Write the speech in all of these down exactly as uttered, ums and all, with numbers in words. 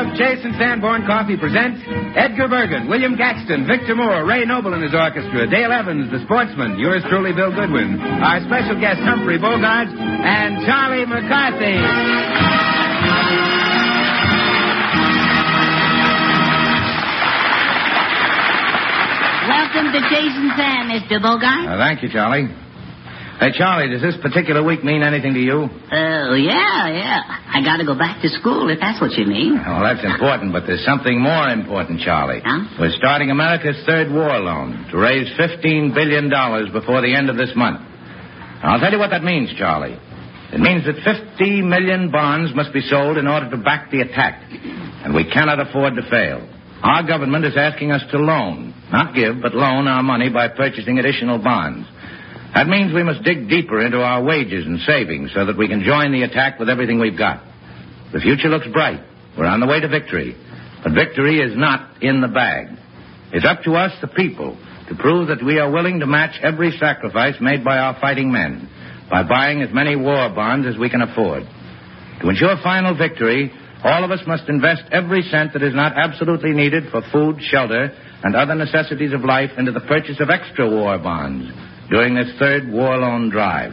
Jason Sanborn Coffee presents Edgar Bergen, William Gaxton, Victor Moore, Ray Noble and his orchestra, Dale Evans, the sportsman, yours truly, Bill Goodwin, our special guest, Humphrey Bogart, and Charlie McCarthy. Welcome to Jason's Sam, Mister Bogart. Uh, thank you, Charlie. Hey, Charlie, does this particular week mean anything to you? Oh, yeah, yeah. I gotta go back to school, if that's what you mean. Well, that's important, but there's something more important, Charlie. Huh? We're starting America's third war loan to raise fifteen billion dollars before the end of this month. Now, I'll tell you what that means, Charlie. It means that fifty million bonds must be sold in order to back the attack, and we cannot afford to fail. Our government is asking us to loan, not give, but loan our money by purchasing additional bonds. That means we must dig deeper into our wages and savings so that we can join the attack with everything we've got. The future looks bright. We're on the way to victory. But victory is not in the bag. It's up to us, the people, to prove that we are willing to match every sacrifice made by our fighting men by buying as many war bonds as we can afford. To ensure final victory, all of us must invest every cent that is not absolutely needed for food, shelter, and other necessities of life into the purchase of extra war bonds during this third war loan drive.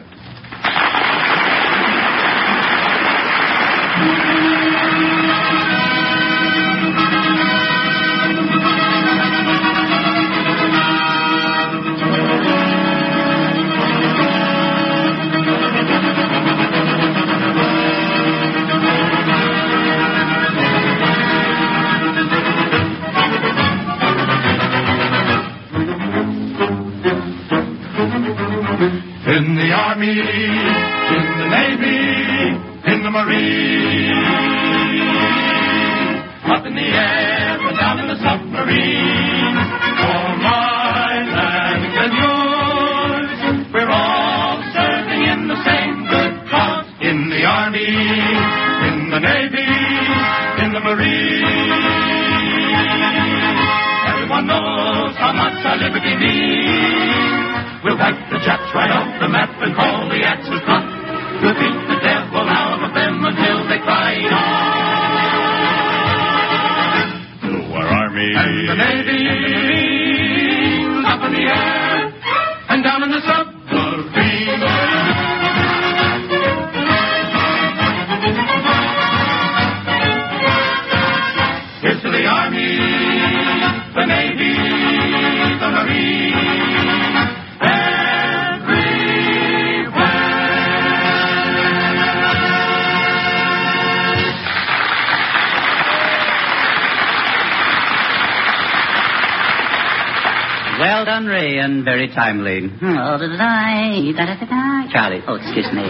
In the Army, in the Navy, in the Marine, up in the air and down in the submarine, for my land and yours, we're all serving in the same good cause. In the Army, in the Navy, in the Marine, everyone knows how much our liberty means. We'll wipe the Japs right off the map and call the Axis crop. We'll beat the devil out of them until they cry on. To our Army and the Navy, up in the air and down in the submarine. Here's to the Army, the Navy, the Marine. Well done, Ray, and very timely. Oh, da-da-da, da-da-da-da. Charlie. Oh, excuse me.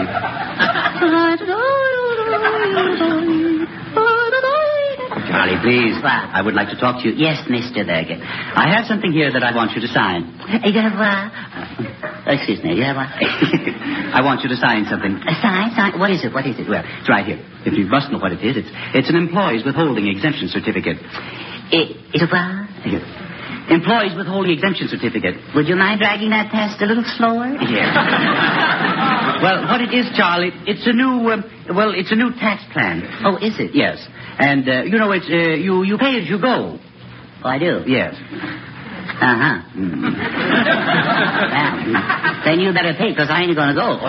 Charlie, please. What? I would like to talk to you. Yes, Mister Bergen. I have something here that I want you to sign. You have what? Excuse me, you have what? I want you to sign something. A sign? Sign? What is it? What is it? Well, it's right here. If you must know what it is, it's it's an employee's withholding exemption certificate. It, it's a what? Here. Employees withholding exemption certificate. Would you mind dragging that past a little slower? Yeah. Well, what it is, Charlie, it's a new, um, well, it's a new tax plan. Oh, is it? Yes. And, uh, you know, it's, uh, you, you pay as you go. Oh, I do? Yes. Uh-huh. Mm. Well, then you better pay, because I ain't going to go.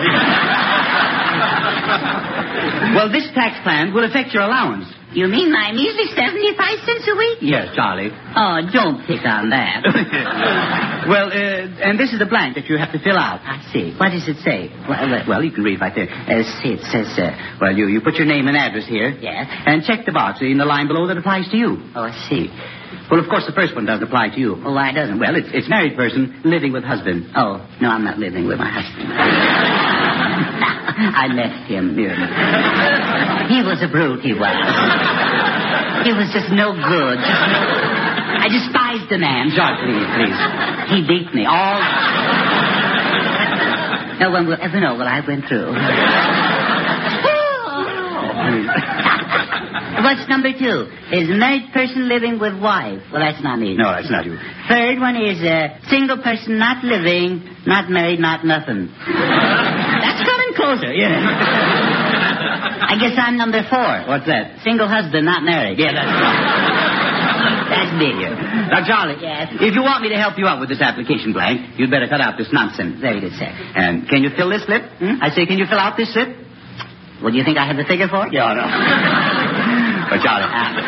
Well, this tax plan will affect your allowance. You mean my measly seventy-five cents a week? Yes, Charlie. Oh, don't pick on that. Well, uh, and this is the blank that you have to fill out. I see. What does it say? Well, uh, well you can read right there. Uh, see, it says, uh, well, you, you put your name and address here. Yes. And check the box in the line below that applies to you. Oh, I see. Well, of course, the first one doesn't apply to you. Oh, why doesn't? Well, it's, it's married person living with husband. Oh, no, I'm not living with my husband. I left him. Yeah. He was a brute, he was. He was just no good. Just no... I despised the man. George, please, please. He beat me. All... No one will ever know what I went through. What's number two? Is married person living with wife. Well, that's not me. No, that's not you. Third one is uh, single person not living, not married, not nothing. That's coming closer, yeah. I guess I'm number four. What's that? Single husband, not married. Yeah, that's That's bigger. Now, Charlie, Yes. if you want me to help you out with this application blank, you'd better cut out this nonsense. Very good, sir. And can you fill this slip? Hmm? I say, can you fill out this slip? Well, do you think I have the figure for it? Yeah, no. But, Charlie.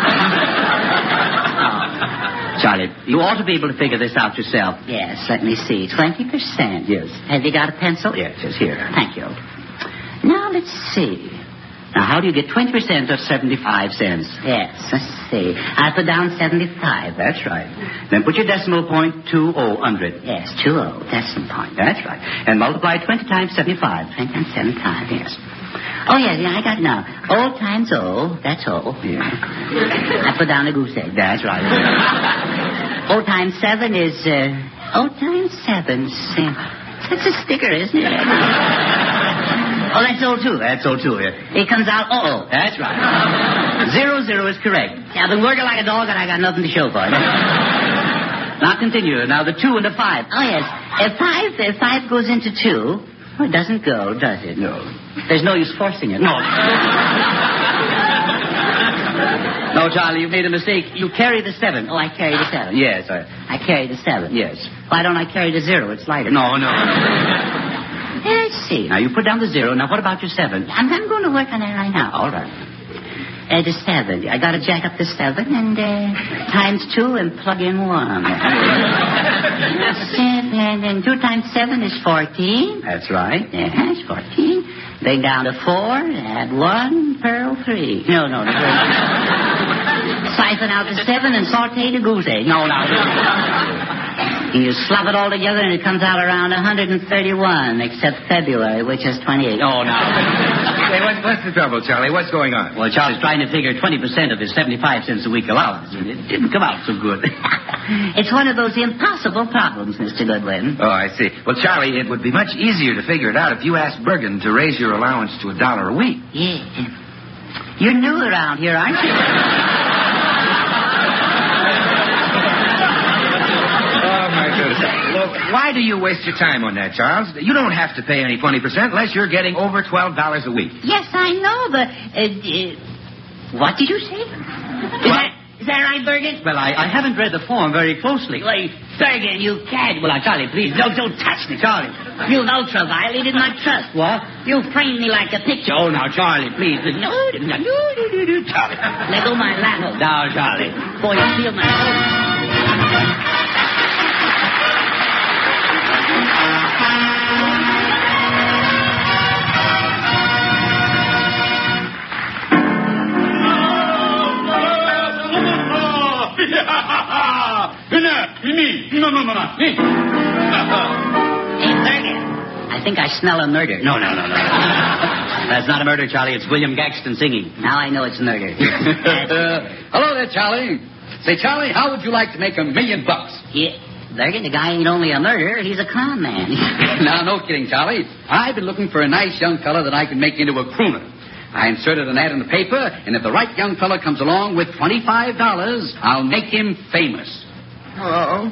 Uh, Charlie, you ought to be able to figure this out yourself. yes, let me see. twenty percent. Yes. Have you got a pencil? Yes, it's here. Thank you. Now, let's see. Now, how do you get twenty percent of seventy-five cents? Yes, let's see. I put down seventy-five. That's right. Then put your decimal point two oh under it. Yes, two oh. Decimal point. That's right. And multiply twenty times seventy-five. twenty times seventy-five, yes. Oh, yeah, yeah, I got it now. O times O, that's O. Yeah. I put down a goose egg. That's right. O times seven is, uh, O times seven. Sam. That's a sticker, isn't it? Oh, that's O two. That's O two, yeah. It comes out O O. That's right. Zero, zero is correct. Yeah, I've been working like a dog and I got nothing to show for it. Now continue. Now the two and the five. Oh, yes. If five, if five goes into two, well, it doesn't go, does it? No. There's no use forcing it. No. No, Charlie, you made a mistake. You carry the seven. Oh, I carry the seven. Yes, I... I carry the seven. Yes. Why don't I carry the zero? It's lighter. No, no. Let's see. Now, you put down the zero. Now, what about your seven? I'm, I'm going to work on that right now. All right. Uh, the seven. I got to jack up the seven and uh, times two and plug in one. Seven, and two times seven is fourteen. That's right. Yeah, it's fourteen. Bring down to four, add one, pearl three. No, no, no. Siphon out the seven and saute the goose egg. No, no. You slop it all together and it comes out around one hundred thirty-one, except February, which is twenty-eight. Oh, no. Hey, what, what's the trouble, Charlie? What's going on? Well, Charlie's trying to figure twenty percent of his seventy-five cents a week allowance. And it didn't come out so good. It's one of those impossible problems, Mister Goodwin. Oh, I see. Well, Charlie, it would be much easier to figure it out if you asked Bergen to raise your allowance to a dollar a week. Yeah. You're new around here, aren't you? Oh, my goodness. Well, why do you waste your time on that, Charles? You don't have to pay any twenty percent unless you're getting over twelve dollars a week. Yes, I know, but... Uh, uh, what did you say? Is that, is that right, Bergen? Well, I, I haven't read the form very closely. Wait, Bergen, you can't... Well, now, Charlie, please, don't, don't touch me, Charlie. You've ultra-violated my trust. What? You framed me like a picture. Oh, now, Charlie, please. No, no, no, no, no, no, Charlie. Let go my lap. Now, Charlie. Boy, you feel my... Me, no, no, no, no, me. Hey, Bergen, I think I smell a murder. No, no, no, no. That's not a murder, Charlie. It's William Gaxton singing. Now I know it's murder. uh, hello there, Charlie. Say, Charlie, how would you like to make a million bucks? Yeah. Bergen, the guy ain't only a murderer, he's a con man. Now, no kidding, Charlie. I've been looking for a nice young fella that I can make into a crooner. I inserted an ad in the paper, and if the right young fella comes along with twenty-five dollars, I'll make him famous. Hello.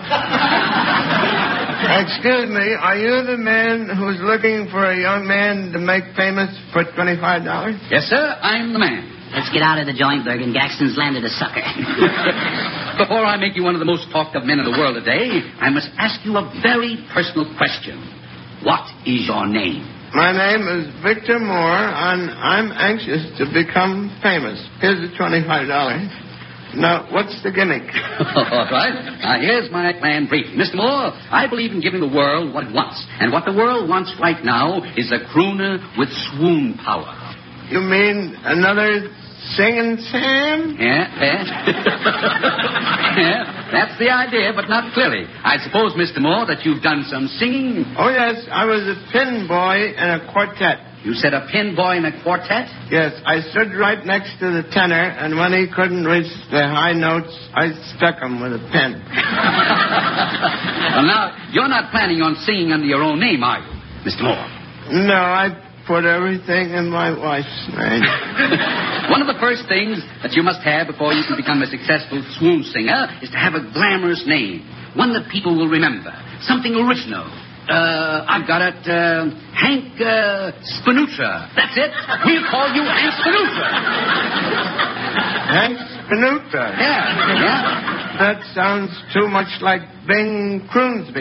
Excuse me, are you the man who's looking for a young man to make famous for twenty-five dollars? Yes, sir, I'm the man. Let's get out of the joint, Bergen. Gaxton's landed a sucker. Before I make you one of the most talked of men in the world today, I must ask you a very personal question. What is your name? My name is Victor Moore, and I'm anxious to become famous. Here's the twenty-five dollars. Now, what's the gimmick? All right. Now, here's my plan briefly. Mister Moore, I believe in giving the world what it wants. And what the world wants right now is a crooner with swoon power. You mean another Singing Sam? Yeah, yeah. Yeah, that's the idea, but not clearly. I suppose, Mister Moore, that you've done some singing. Oh, yes. I was a pin boy in a quartet. You said a pin boy in a quartet? Yes, I stood right next to the tenor, and when he couldn't reach the high notes, I struck him with a pin. Well, now, you're not planning on singing under your own name, are you, Mister Moore? No, I put everything in my wife's name. One of the first things that you must have before you can become a successful swoon singer is to have a glamorous name, one that people will remember, something original. uh, I've got it. Uh, Hank uh, Spanutra. That's it. We'll call you Hank Spanutra. Hank Spanutra? Yeah, yeah. That sounds too much like Bing Croonsby.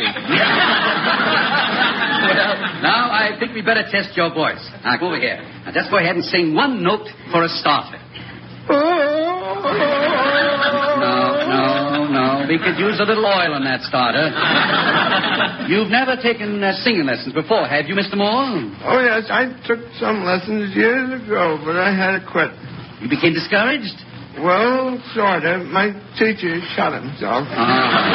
Well, now I think we better test your voice. Now, go over here. Now, just go ahead and sing one note for a starter. No, no, no. We could use a little oil on that starter. You've never taken uh, singing lessons before, have you, Mister Moore? Oh, yes, I took some lessons years ago, but I had to quit. You became discouraged? Well, sort of. My teacher shot himself. Oh.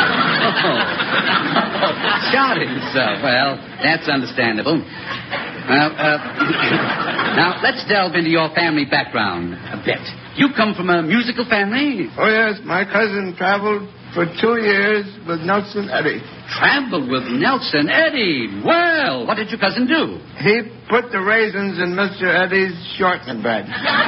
Shot himself. Well, that's understandable. Now, uh, now, let's delve into your family background a bit. You come from a musical family? Oh, yes. My cousin traveled for two years with Nelson Eddy. Traveled with Nelson Eddy? Well, what did your cousin do? He put the raisins in Mister Eddy's shortening bread.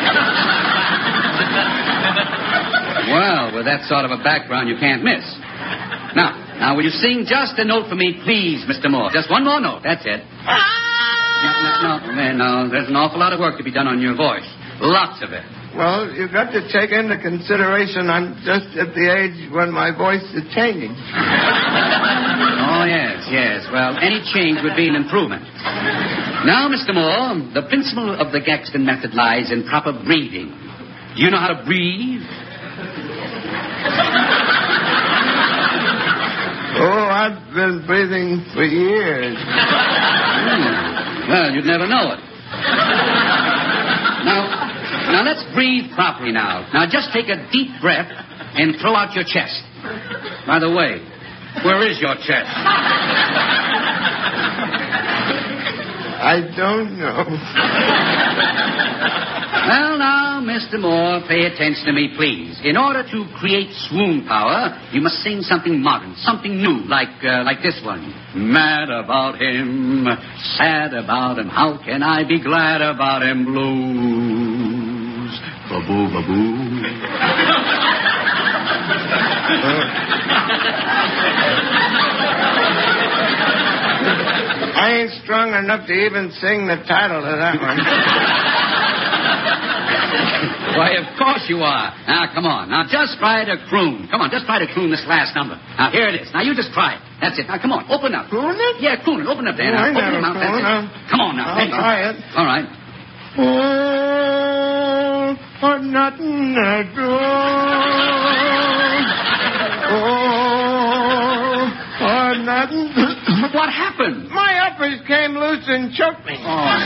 Well, with that sort of a background, you can't miss. Now, now, will you sing just a note for me, please, Mister Moore? Just one more note. That's it. No, no, no, no. There's an awful lot of work to be done on your voice. Lots of it. Well, you've got to take into consideration I'm just at the age when my voice is changing. Oh, yes, yes. Well, any change would be an improvement. Now, Mister Moore, the principle of the Gaxton method lies in proper breathing. Do you know how to breathe? Oh, I've been breathing for years. Hmm. Well, you'd never know it. Now, now let's breathe properly now. Now, just take a deep breath and throw out your chest. By the way, where is your chest? I don't know. Well, now, Mister Moore, pay attention to me, please. In order to create swoon power, you must sing something modern, something new, like uh, like this one. Mad about him, sad about him, how can I be glad about him? Blues, ba-boo, ba-boo. I ain't strong enough to even sing the title of that one. Why, of course you are. Now, come on. Now, just try to croon. Come on, just try to croon this last number. Now, here it is. Now, you just try it. That's it. Now, come on. Open up. Croon it? Yeah, croon it. Open up there. Oh, now. I Open never your mouth. That's croon. it. I'll- Come on now. I'll Hey. try it. All right. Oh, for nothing I do. Oh, for nothing. What happened? My uppers came loose and choked me. Oh.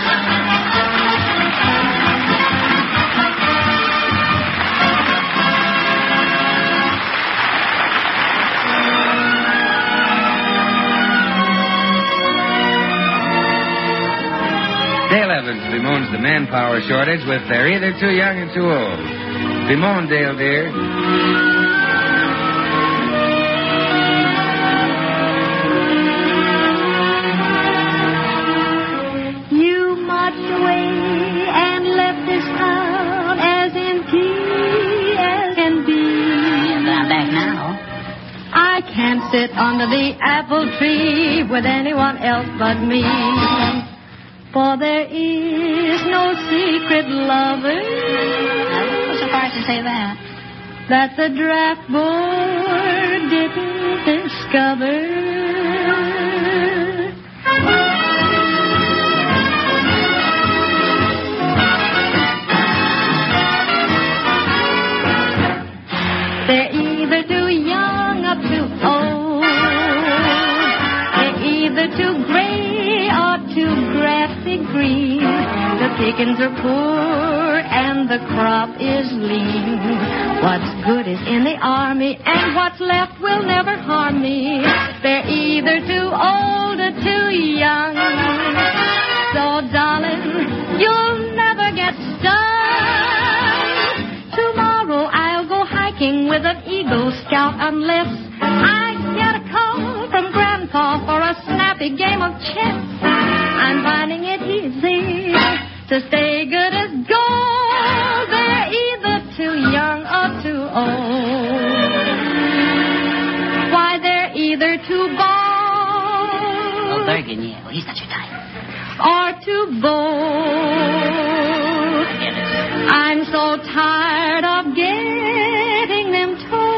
Dale Evans bemoans the manpower shortage with they're either too young or too old. Bemoan, Dale, dear. You marched away and left this town as empty as can be. I'm back now. I can't sit under the apple tree with anyone else but me. For there is no secret lover. I was surprised to say that. That the draft board didn't discover. They're either too young or too old. They're either too gray or too grassy green. The pickings are poor and the crop is lean. What's good is in the army and what's left will never harm me. They're either too old or too young. So, darling, you'll never get stung. Tomorrow I'll go hiking with an Eagle Scout unless I get a call from Grandpa for a snappy game of chess. I'm finding it easy to stay good as gold. They're either too young or too old. Why, they're either too bald Oh, thank Bergen, yeah. Well, he's not your type. Or to both. I'm so tired of getting them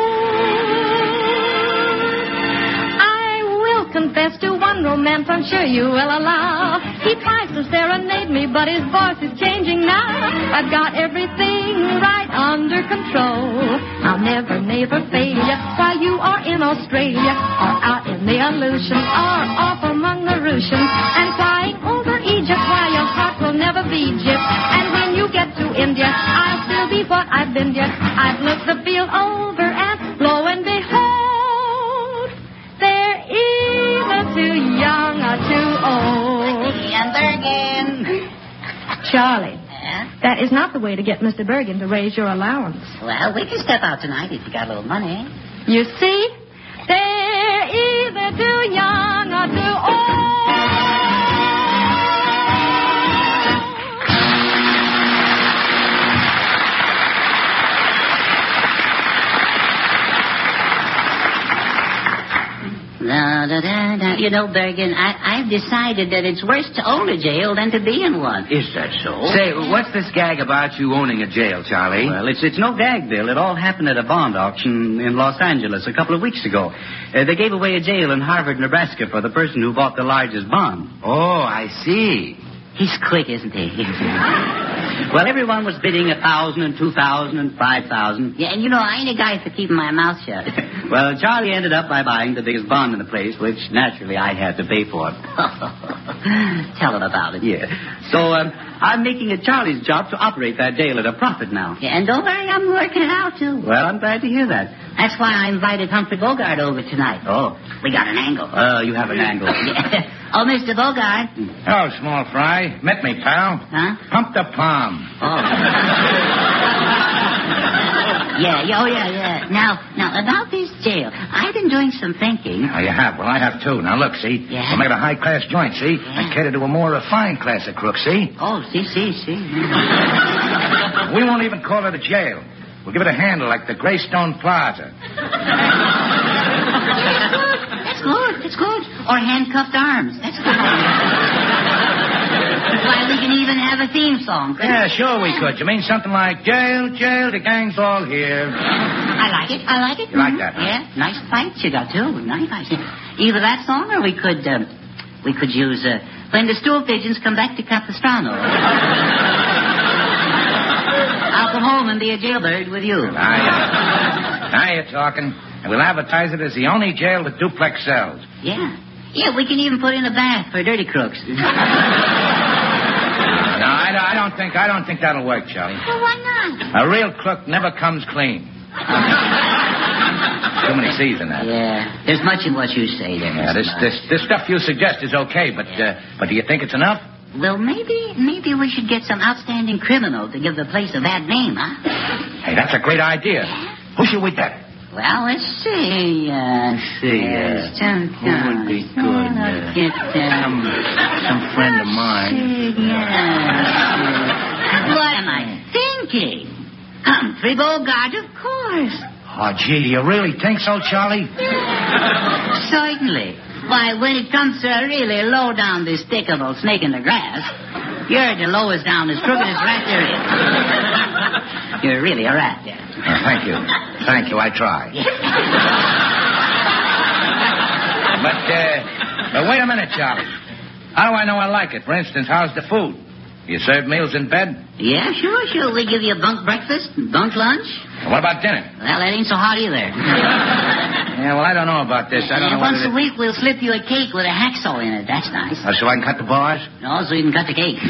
told. I will confess to one romance I'm sure you will allow. He tries to serenade me, but his voice is changing now. I've got everything right under control. I'll never, never fail you while you are in Australia or out in the Aleutians or off among the Russians and flying over Egypt while your heart will never be gypped. And when you get to India, I'll still be what I've been yet. I've looked the field over and lo and behold, they're either too young or too old. And Bergen. Charlie, Yeah? that is not the way to get Mister Bergen to raise your allowance. Well, we can step out tonight if you got a little money. You see, they're either too young or too old. Da, da, da, da. You know, Bergen, I, I've decided that it's worse to own a jail than to be in one. Is that so? Say, what's this gag about you owning a jail, Charlie? Well, it's it's no gag, Bill. It all happened at a bond auction in Los Angeles a couple of weeks ago. Uh, they gave away a jail in Harvard, Nebraska for the person who bought the largest bond. Oh, I see. He's quick, isn't he? Well, everyone was bidding a thousand and two thousand and five thousand. Yeah, and you know, I ain't a guy for keeping my mouth shut. Well, Charlie ended up by buying the biggest bond in the place, which naturally I had to pay for. Tell him about it. Yeah. So um, I'm making it Charlie's job to operate that jail at a profit now. Yeah, and don't worry, I'm working it out, too. Well, I'm glad to hear that. That's why I invited Humphrey Bogart over tonight. Oh. We got an angle. Uh, you have an angle. Oh, Mister Bogart. Oh, small fry. Met me, pal. Huh? Pump the palm. Oh. yeah, yeah, oh, yeah, yeah. Now, now, about this jail, I've been doing some thinking. Oh, you have? Well, I have too. Now, look, see? Yeah. We'll make it a high-class joint, see? Yeah. And cater to a more refined class of crooks, see? Oh, see, see, see. We won't even call it a jail. We'll give it a handle like the Greystone Plaza. That's good, that's good. Or handcuffed arms. That's good. Why, we can even have a theme song. Yeah, sure we could. You mean something like, jail, jail, the gang's all here. I like it, I like it. You like that, huh? Yeah, nice fights you got, too. Nice fights. Either that song or we could, um, we could use, uh, When the Stool Pigeons Come Back to Capistrano. I'll come home and be a jailbird with you. Now, you- now you're talking. And we'll advertise it as the only jail with duplex cells. Yeah. Yeah, we can even put in a bath for dirty crooks. No, I, I don't think I don't think that'll work, Charlie. Well, why not? A real crook never comes clean. Too many C's in that. Yeah, there's much in what you say there. Yeah, this, Mister this this stuff you suggest is okay, but uh, but do you think it's enough? Well, maybe maybe we should get some outstanding criminal to give the place a bad name, huh? Hey, that's a great idea. Who should we get? Well, let's see. Uh, Let's see, uh, yes, some, who would be good, uh, get, uh, Some, some friend of mine. yes. What am I thinking? Humphrey Bogart, of course. Oh, gee, do you really think so, Charlie? Certainly. Why, when it comes to a really low-down, despicable snake in the grass, you're the lowest down, as crooked as rat there is. You're really a rat, yeah. Oh, thank you. Thank you, I try. but, uh, but wait a minute, Charlie. How do I know I like it? For instance, how's the food? You serve meals in bed? Yeah, sure, sure. We give you a bunk breakfast, bunk lunch. And what about dinner? Well, that ain't so hot either. Yeah, well, I don't know about this. I don't And know what once it a is. week, we'll slip you a cake with a hacksaw in it. That's nice. Oh, so I can cut the bars? No, so you can cut the cake.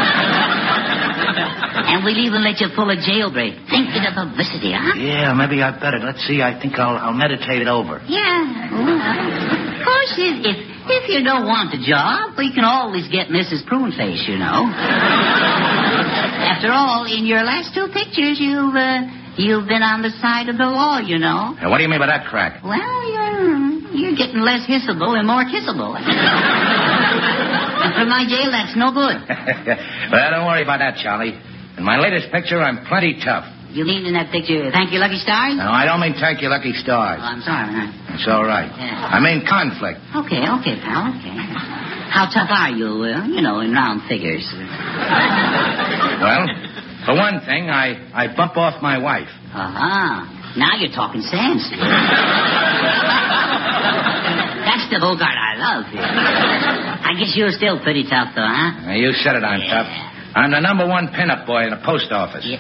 And we'll even let you pull a jailbreak. Think of the publicity, huh? Yeah, maybe I'd better. Let's see. I think I'll, I'll meditate it over. Yeah. Of course, if, if if you don't want the job, we can always get Missus Pruneface, you know. After all, in your last two pictures, you've uh, you've been on the side of the law, you know. Now, what do you mean by that crack? Well, you're you're getting less hissable and more kissable. And for my jail, that's no good. Well, don't worry about that, Charlie. In my latest picture, I'm plenty tough. You mean in that picture, Thank You, Lucky Stars? No, I don't mean thank you, lucky stars. Oh, I'm sorry, huh? It's all right. Yeah. I mean conflict. Okay, okay, pal, okay. How tough are you, uh, you know, in round figures? Well, for one thing, I, I bump off my wife. Uh-huh. Now you're talking sense. That's the Bogart I love. I guess you're still pretty tough, though, huh? Now, you said it, I'm Yeah. tough. I'm the number one pinup boy in the post office. Yeah.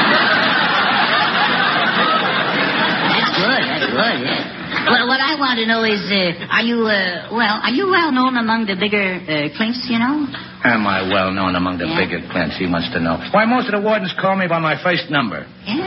That's good, that's good, yeah. Well, what I want to know is, uh, are you, uh, well, are you well known among the bigger uh, clinks, you know? Am I well known among the Yeah. bigger clients? He wants to know. Why, most of the wardens call me by my first number.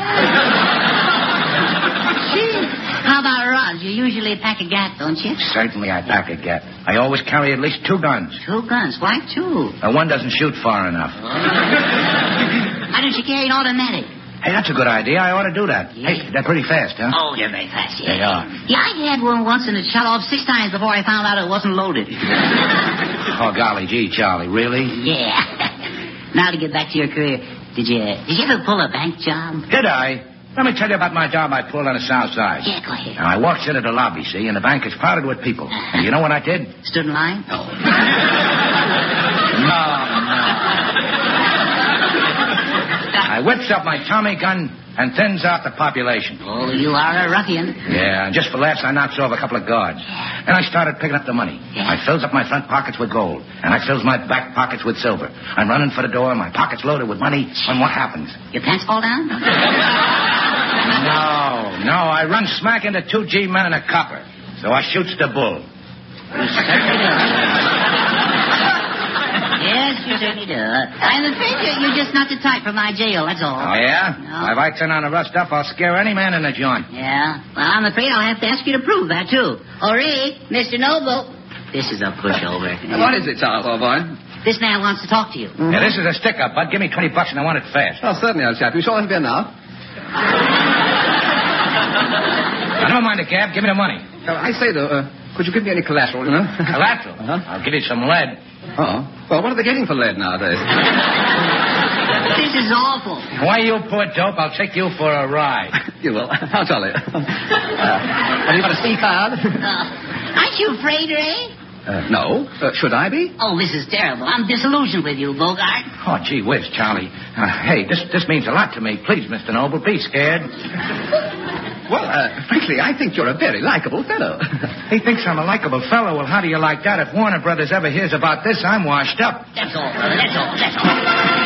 Yeah. Gee, how about Roz? You usually pack a gat, don't you? Certainly I pack a gat. I always carry at least two guns. Two guns. Why two? Uh, one doesn't shoot far enough. Why don't you carry an automatic? Hey, that's a good idea. I ought to do that. Yeah. Hey, they're pretty fast, huh? Oh, they're very fast, yeah. They are. Yeah, I had one once and it shot off six times before I found out it wasn't loaded. Oh, golly gee, Charlie, really? Yeah. Now to get back to your career, did you did you ever pull a bank job? Did I? Let me tell you about my job I pulled on the south side. Yeah, go ahead. Now, I walked into the lobby, see, and the bank is crowded with people. And you know what I did? Stood in line? No. No, no. I whips up my Tommy gun and thins out the population. Oh, you are a ruffian. Yeah, and just for laughs, I knocks over a couple of guards. Yeah. And I started picking up the money. Yeah. I fills up my front pockets with gold, and I fills my back pockets with silver. I'm running for the door, my pockets loaded with money, and what happens? Your pants fall down? No, no, I run smack into two G men and a copper. So I shoots the bull. Yes, you certainly do. I'm afraid you're, you're just not the type for my jail, that's all. Oh, yeah? No. If I turn on the rough stuff, I'll scare any man in the joint. Yeah? Well, I'm afraid I'll have to ask you to prove that, too. Ori, Mister Noble. This is a pushover. What is it, Charles, old boy? This man wants to talk to you. Yeah, this is a stick-up, bud. Give me twenty bucks and I want it fast. Oh, certainly, old chap. You sure it'll be enough? Now, never mind the cab. Give me the money. Oh, I say, though, uh, could you give me any collateral, you know? Collateral? Uh-huh. I'll give you some lead. Oh. Well, what are they getting for lead nowadays? This is awful. Why, you poor dope, I'll take you for a ride. You will. How jolly. Uh, have you got a C card? Uh, aren't you afraid, Ray? Uh, no. Uh, should I be? Oh, this is terrible. I'm disillusioned with you, Bogart. Oh, gee whiz, Charlie. Uh, hey, this this means a lot to me. Please, Mister Noble, be scared. Well, uh, frankly, I think you're a very likable fellow. He thinks I'm a likable fellow. Well, how do you like that? If Warner Brothers ever hears about this, I'm washed up. That's all, brother. That's all. That's all.